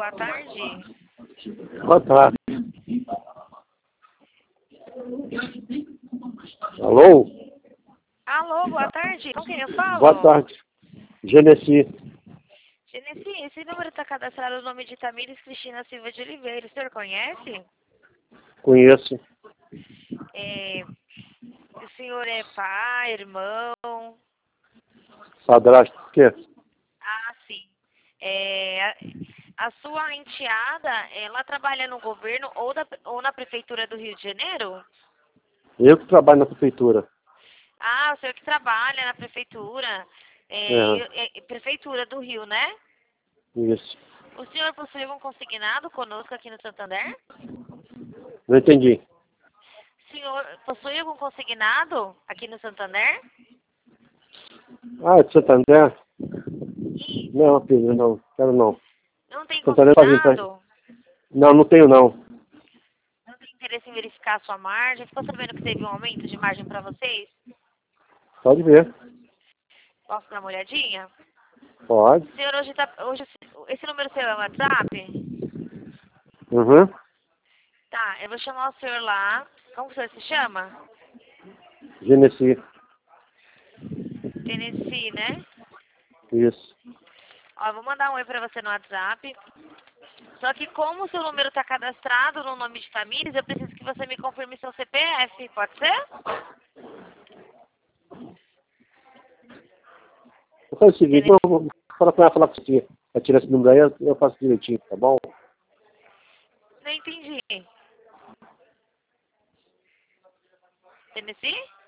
boa tarde. Boa tarde. Alô? Alô, boa tarde. Com quem eu falo? Boa tarde. Genesi. Genesi, esse número está cadastrado no nome de Tamires Cristina Silva de Oliveira. O senhor conhece? Conheço. O senhor é pai, irmão? Padrasto. Por quê? Ah, sim. A sua enteada, ela trabalha no governo ou na prefeitura do Rio de Janeiro? Eu que trabalho na prefeitura. Ah, o senhor que trabalha na prefeitura. Prefeitura do Rio, né? Isso. O senhor possui algum consignado conosco aqui no Santander? Não entendi. O senhor possui algum consignado aqui no Santander? Ah, de Santander? Ih, Não, filho, não. Quero não. não tem Santander tá vindo pra... consignado? Não, não tenho não. Não tem interesse em verificar a sua margem? Ficou sabendo que teve um aumento de margem para vocês? Pode ver. Posso dar uma olhadinha? Pode. O senhor hoje esse número seu é o WhatsApp? Uhum. Tá, eu vou chamar o senhor lá. Como o senhor se chama? Genesi. Tennessee, né? Isso. Ó, eu vou mandar um oi pra você no WhatsApp. Só que como o seu número tá cadastrado no nome de Tamires, eu preciso que você me confirme seu CPF, pode ser? Eu faço o seguinte, Tennessee, eu vou falar com ela, falar com você. Vai tirar esse número aí, eu faço direitinho, tá bom? não entendi. Tennessee?